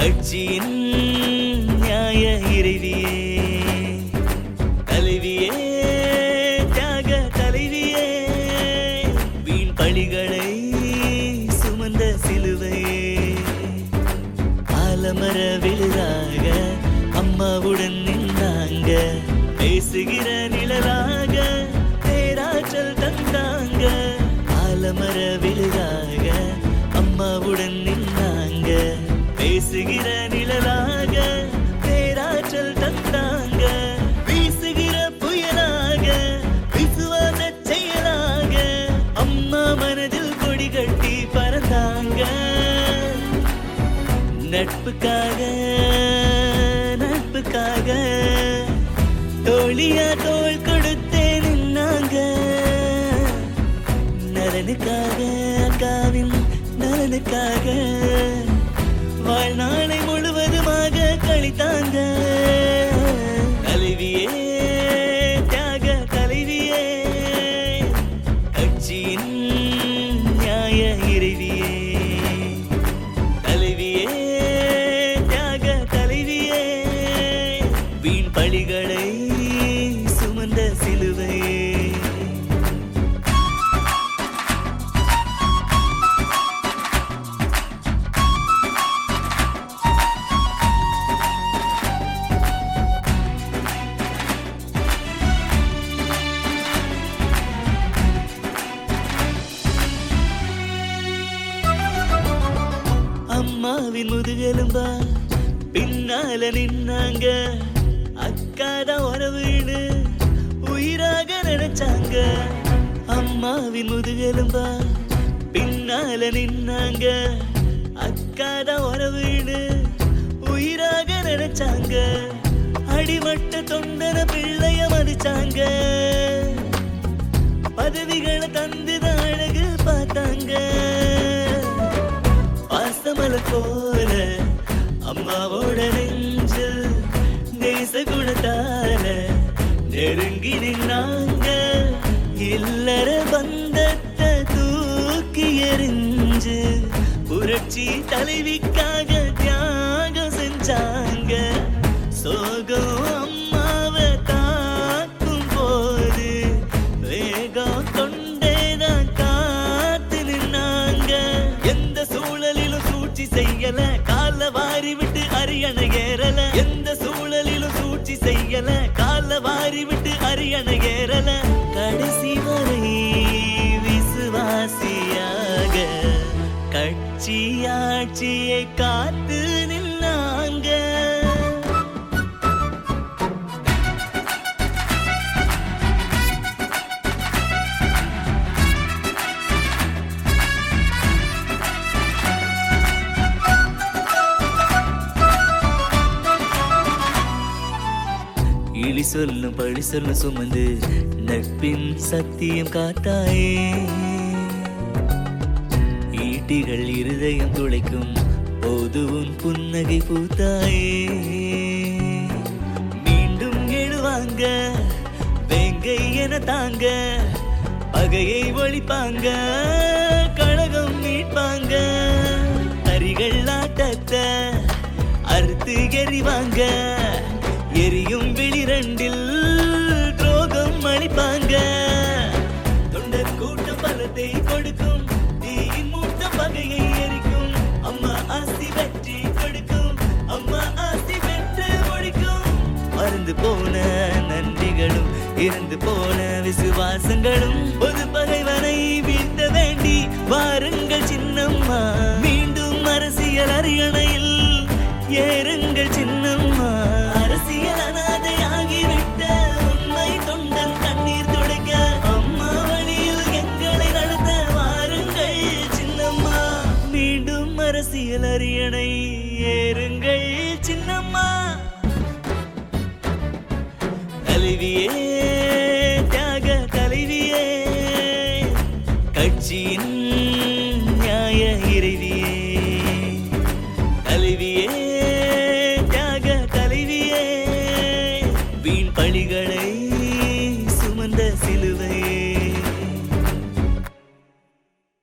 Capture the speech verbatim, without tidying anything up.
கட்சியின் நியாய இறைவியே, தலைவியே, தியாக தலைவியே, வீண் பழிகளை சுமந்த சிலுவையே, ஆலமர விழுதாக அம்மாவுடன் நின்றாங்க, பேசுகிற நிழலாக பேராற்றல் தந்தாங்க. ஆலமர விழுதாக அம்மாவுடன் நின்றாங்க, பேசுகிற நிழலாக பேராற்றல் தந்தாங்க. வீசுகிற புயலாக விசுவாச செயலாக அம்மா மனதில் கொடி கட்டி பறந்தாங்க. நட்புக்காக நட்புக்காக தோழியா தோள் கொடுத்தே நின்னாங்க. நலனுக்காக அக்காவின் நலனுக்காக வாழ்நாளை முழுவதுமாக கழித்தாங்க. தலைவியே, தியாக தலைவியே, கட்சியின் நியாய இறைவியே, தலைவியே, தியாக தலைவியே, வீண் பழிகளை சுமந்த சிலுவையே. அம்மாவின் முதுகெலும்பா பின்னால நின்னாங்க, அக்காதான் உறவுன்னு உயிராக நினைச்சாங்க. அம்மாவின் முதுகெலும்பா பின்னால நின்னாங்க, அக்காதான் உறவுன்னு உயிராக நினைச்சாங்க. அடிமட்ட தொண்டன பிள்ளைய மதிச்சாங்க, பதவிகளை தந்துதான் அழகு பார்த்தாங்க. பாசமல போல அம்மாவோட நெஞ்சில் நேச குணத்தால நெருங்கி நின்னாங்க. இல்லற பந்தத்தை தூக்கி எறிஞ்சு புரட்சி தலைவிக்காக தியாகம் செஞ்சாங்க. சோகம் அம்மாவை தாக்கும் போது வேகம் கொண்டேதான் காத்து நின்னாங்க. எந்த சூழலிலும் சூழ்ச்சி செய்யல, கால வாரி விட்டு அரியணை ஏறல. எந்த சூழலிலும் சூழ்ச்சி செய்யல, கால வாரி விட்டு அரியணை ஏறல. கடைசி வரை விசுவாசியாக கட்சி ஆட்சியை காத்து நின்னாங்க. இழி சொல்லும் பழி சொல்லும் சுமந்து நட்பின் சத்தியம் காத்தாயே. ஈட்டிகள் இருதயம் துளைக்கும் போது உன் புன்னகை பூத்தாயே. மீண்டும் எழுவாங்க வேங்கை என தாங்க, பகையை ஒழிப்பாங்க, கழகம் மீட்பாங்க. அரிகள் ஆட்டத்தை அறுத்து எறிவாங்க, எரியும் விழிரண்டில் துரோகம் அளிப்பாங்க. தொண்டர் கூட்டம் பலத்தை கொடுக்கும், தீயின் மூட்ட பகையை எரிக்கும். அம்மா ஆசி வெற்றி கொடுக்கும், அம்மா ஆசி வெற்றி ஒழிக்கும். மறந்து போன நன்றிகளும் இருந்து போன விசுவாசங்களும் பொது பகைவனை வீழ்த்த வேண்டி வாருங்கள் சின்னம்மா. மீண்டும் அரசியல் அரியணையில் ஏறுங்கள் சின்னம்மா. அரசியல் அனாதையாகிவிட்ட உண்மை தொண்டன் கண்ணீர் துடைக்க அம்மா வழியில் எங்களை நடத்த வாருங்கள் சின்னம்மா. மீண்டும் அரசியல் அரியணை ஏறுங்கள் சின்னம்மா. தலைவியே, தியாக தலைவியே, கட்சியின் நியாய இறைவியே, தலைவியே, தியாக தலைவியே, வீண் பழிகளை